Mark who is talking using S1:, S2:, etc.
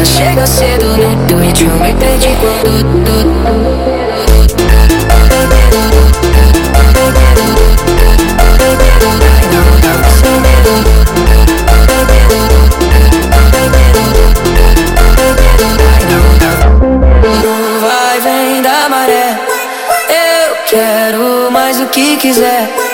S1: ela chega cedo no ritmo, me pede quando vai, vem da maré. Eu quero mais do que quiser.